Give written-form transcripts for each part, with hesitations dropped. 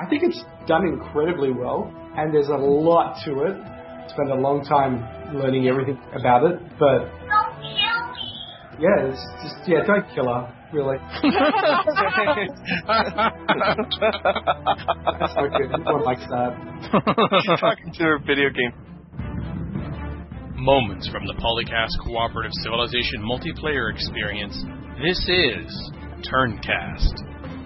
I think it's done incredibly well, and there's a lot to it. Spent a long time learning everything about it, but Don't kill me. yeah, it's just don't kill her, really. That's not good. No one likes that. She's talking to her video game. Moments from the Polycast Cooperative Civilization multiplayer experience. This is Turncast.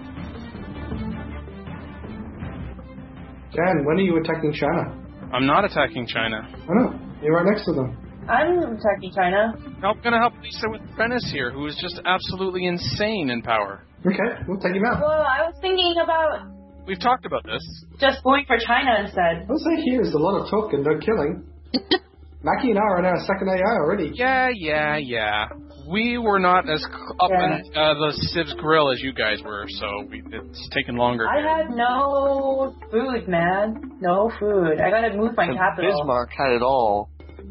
Jan, when are you attacking China? I'm not attacking China. I know. You're right next to them. I'm attacking China. I'm going to help Lisa with Prentice here, who is just absolutely insane in power. Okay, we'll take him out. Well, I was thinking about We've talked about this. just going for China instead. What I say here is a lot of talk and no killing. Mackie and I are in our second AI already. Yeah. We were not as up in the Civ's grill as you guys were, so it's taken longer. I had no food, man. No food. I gotta move my capital. Bismarck had it all.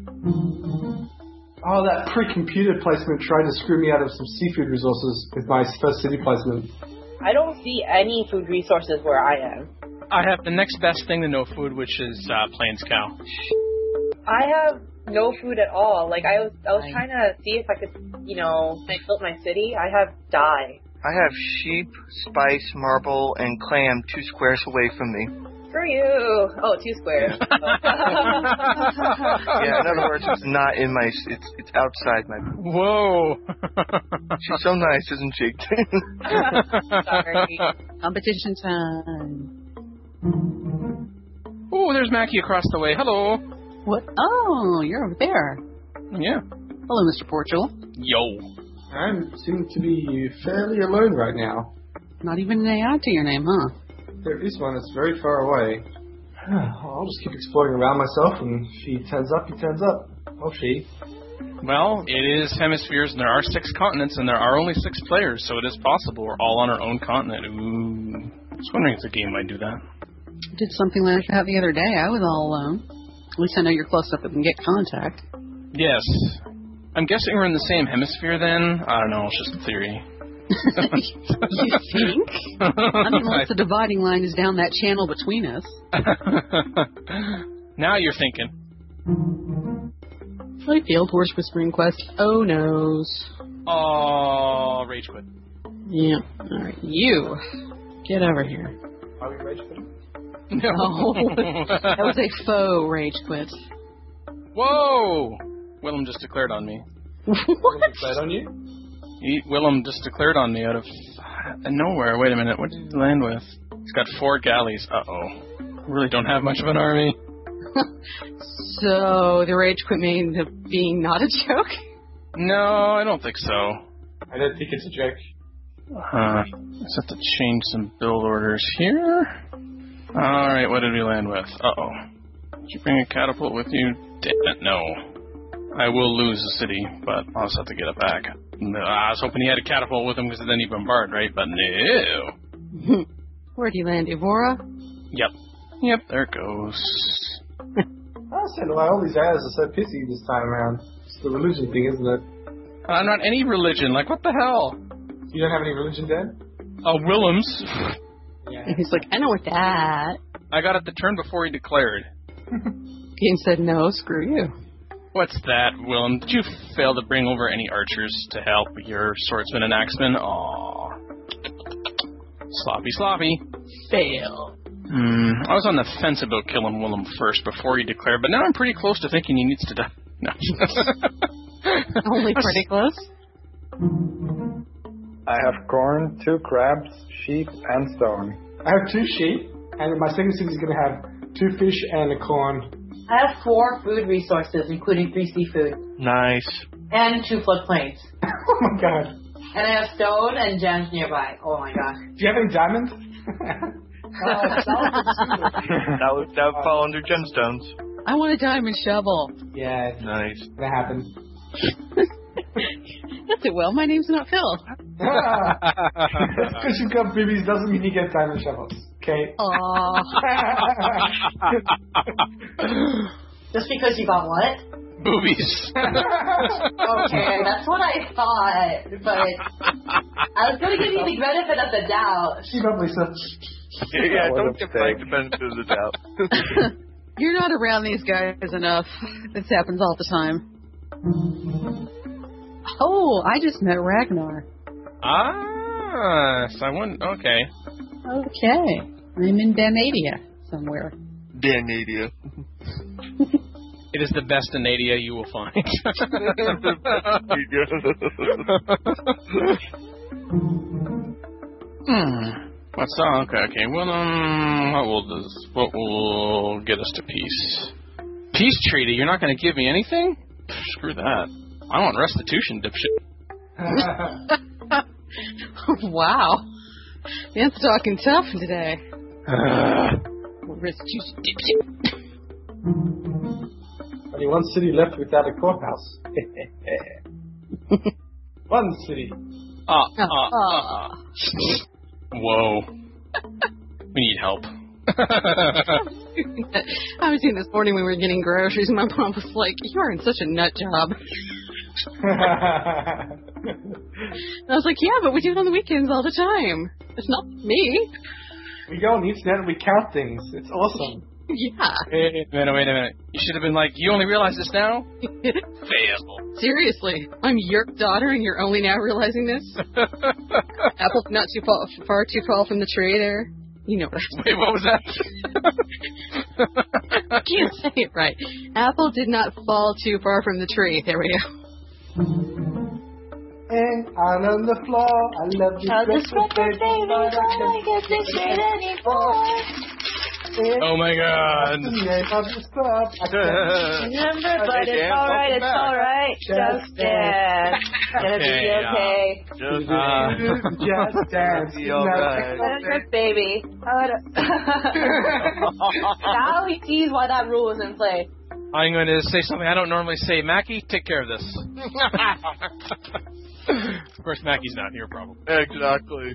Oh, that pre-computed placement tried to screw me out of some seafood resources with my first city placement. I don't see any food resources where I am. I have the next best thing to no food, which is Plains Cow. I have no food at all. Like I was trying to see if I could, build my city. I have dye. I have sheep, spice, marble, and clam 2 squares away from me. Screw you. Oh, 2 squares. Yeah, in other words, it's not in my... It's outside my... Whoa! She's so nice, isn't she? Sorry. Competition time. Oh, there's Mackie across the way. Hello. What? Oh, you're over there. Yeah. Hello, Mr. Portugal. Yo. I seem to be fairly alone right now. Not even an AI to your name, huh? There is one that's very far away. I'll just keep exploring around myself, and if he turns up, he turns up. Or she. Well, it is hemispheres, and there are 6 continents, and there are only 6 players, so it is possible we're all on our own continent. Ooh. I was wondering if the game might do that. Did something like that the other day. I was all alone. At least I know you're close enough that we can get contact. Yes. I'm guessing we're in the same hemisphere then? I don't know, it's just a theory. You think? Unless the dividing line is down that channel between us. Now you're thinking. Flight Field Horse Whispering Quest. Oh noes. Oh, rage quit. Yeah. Alright, you. Get over here. Are we rage quitting? No. That was a faux rage quit. Whoa! Willem just declared on me. What? Declared on you? Willem just declared on me out of nowhere. Wait a minute, what did he land with? He's got 4 galleys. Uh-oh. Really don't have much of an army. So, the rage quit may end up being not a joke? No, I don't think so. I don't think it's a joke. Let's have to change some build orders here. Alright, what did we land with? Uh-oh. Did you bring a catapult with you? Damn it, no. I will lose the city, but I'll just have to get it back. I was hoping he had a catapult with him because then he'd bombard, right? But no. Where'd you land, Evora? Yep, there it goes. I said why all these guys are so pissy this time around. It's the religion thing, isn't it? I'm not any religion. Like, what the hell? You don't have any religion, Dan? Willems. Yeah. And he's like, I know what that. I got it the turn before he declared. Game said, no, screw you. What's that, Willem? Did you fail to bring over any archers to help your swordsman and axeman? Aww. Sloppy. Fail. I was on the fence about killing Willem first before he declared, but now I'm pretty close to thinking he needs to die. No. Only pretty close. I have corn, 2 crabs, sheep, and stone. I have 2 sheep, and my second city is going to have 2 fish and a corn. I have 4 food resources, including 3 seafood. Nice. And 2 floodplains. Oh my god. And I have stone and gems nearby. Oh my god. Do you have any diamonds? That would fall under gemstones. I want a diamond shovel. Yeah, Nice. that happened. That's it, Will. My name's not Phil. Because you've got boobies doesn't mean you get diamond shovels. Okay. Aww. Just because you got what? Boobies. Okay, that's what I thought, but I was going to give you the benefit of the doubt. She probably said, Yeah, don't give Frank the benefit of the doubt. You're not around these guys enough. This happens all the time. Oh, I just met Ragnar. Ah, so I wouldn't. Okay. Okay. I'm in Danadia somewhere. Danadia. It is the best Anadia you will find. What's okay? Well, what will get us to peace? Peace treaty? You're not going to give me anything? Screw that. I want restitution, dipshit. Wow. Man's talking tough today. Restitution, dipshit. only one city left without a courthouse. One city. Whoa. We need help. I was seeing this morning when we were getting groceries, and my mom was like, "You are in such a nut job." And I was like, "Yeah, but we do it on the weekends all the time. It's not me." We go on the internet and we count things. It's awesome. Yeah. Wait a minute. You should have been like, you only realize this now? Fail. Seriously, I'm your daughter and you're only now realizing this? Apple not too far too far from the tree there. You know what I Wait, what was that? I can't say it right. Apple did not fall too far from the tree. There we go. And I'm on the floor. I love you. Oh my God. Remember, but it's alright, just dance. Gonna be okay. Just dance. be alright. Baby. Now he sees why that rule was in play. I'm going to say something I don't normally say. Mackie, take care of this. Of course, Mackie's not here, probably. Exactly.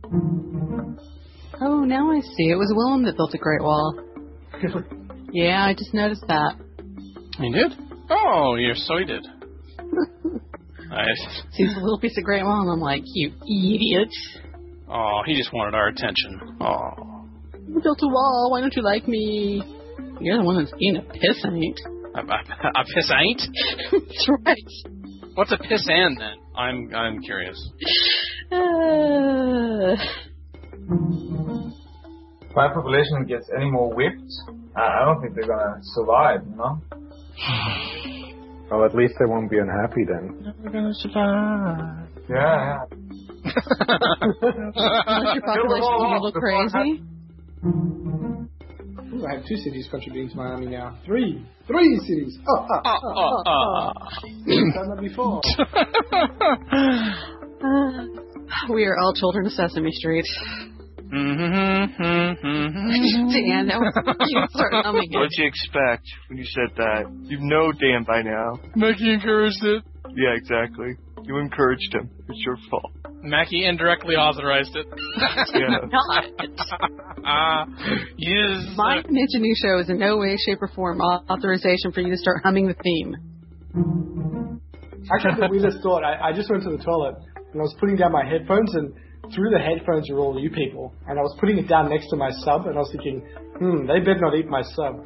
Oh, now I see. It was Willem that built a Great Wall. Yeah, I just noticed that. He did? Oh, so he did. Sees a little piece of Great Wall, and I'm like, you idiot. Oh, he just wanted our attention. Oh. You built a wall. Why don't you like me? You're the one that's being a pissant. A pissant? That's right. What's a pissant, then? I'm curious. If my population gets any more whipped, I don't think they're gonna survive, you know? Well, at least they won't be unhappy then. Never gonna survive. Yeah. Unless your population is a little crazy. Ooh, I have 2 cities contributing to my army now. 3 cities. Done that before. We are all children of Sesame Street. Dan, that was you start humming it. What'd you expect when you said that? You know Dan by now. Mackie encouraged it. Yeah, exactly. You encouraged him. It's your fault. Mackie indirectly authorized it. Yeah. Yes. My mentioning show is in no way, shape, or form authorization for you to start humming the theme. I had the weirdest thought. I just went to the toilet and I was putting down my headphones, and through the headphones are all you people. And I was putting it down next to my sub, and I was thinking, they better not eat my sub.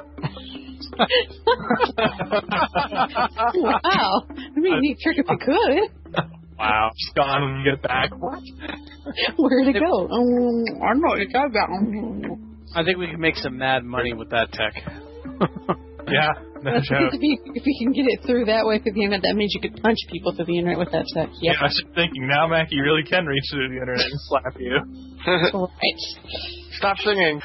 Wow. I mean, neat trick if you could. Wow. It's gone when you get it back. What? Where'd it go? I don't know. It got that. I think we can make some mad money with that tech. Yeah. No joke. If you can get it through that way through the internet, that means you could punch people through the internet with that tech. Yep. Yeah, I was thinking, now Mackie really can reach through the internet and slap you. Right. Stop singing.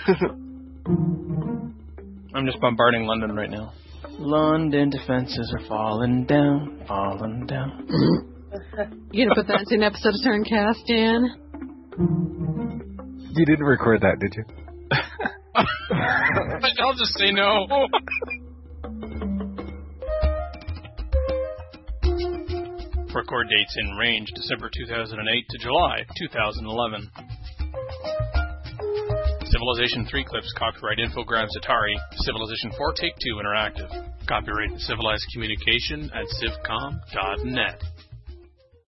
I'm just bombarding London right now. London defenses are falling down. You gonna put that into an episode of Turncast, Dan? You didn't record that, did you? I'll just say no. Record dates in range December 2008 to July 2011. Civilization 3 clips, copyright Infogrames Atari. Civilization 4 Take 2 Interactive. Copyright Civilized Communication at civcom.net.